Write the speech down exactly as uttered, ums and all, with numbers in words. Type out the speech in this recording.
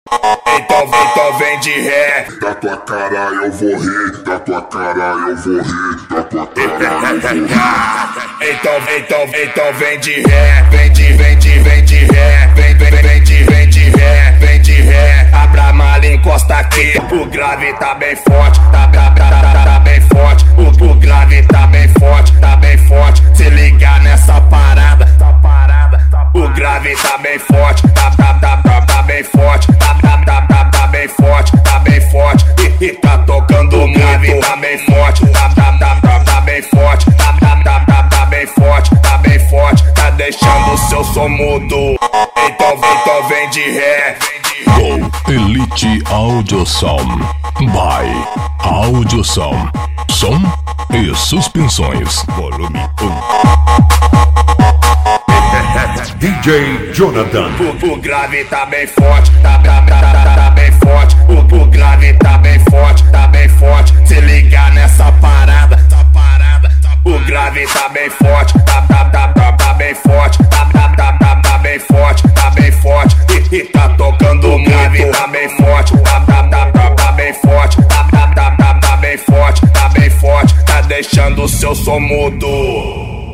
Então, então vem de ré. Da tua cara eu vou rir, da tua cara eu vou rir, da tua cara eu vou rir. Então, então, então vem de ré, vem de, vem de, vem de ré, vem, vem, vem de, vem de ré, vem de ré. Abra a mala e encosta aqui. O grave tá bem forte, tá, tá, tá, tá, tá bem forte. O, o grave tá bem forte, tá bem forte. Se ligar nessa parada, tá parada. O grave tá bem forte, tá, tá, tá, tá, tá bem forte, tá, tá, tá, tá, tá bem forte, tá bem forte. E, e tá tocando o grave tá bem forte, tá, tá, tá, tá, tá bem forte, tá, tá, tá, tá, tá bem forte, tá bem forte. Tá deixando o seu som mudo. Então, então vem de ré. Com Elite Audio Sound by Audio Sound. Som e suspensões. Volume um. D J Jonathan. O, o grave tá bem forte, tá, tá, tá, tá, tá bem forte. O, o grave tá bem forte, tá bem forte. Se ligar nessa parada, tá parada. O grave tá bem forte, tá, tá, tá, tá, tá bem forte, tá, tá, tá, tá, tá bem forte, tá bem forte. E, e tá tocando o grave tá bem forte, tá, tá, tá, tá, tá bem forte, tá, tá, tá, tá, tá bem forte, tá bem forte. Tá deixando o seu som mudo.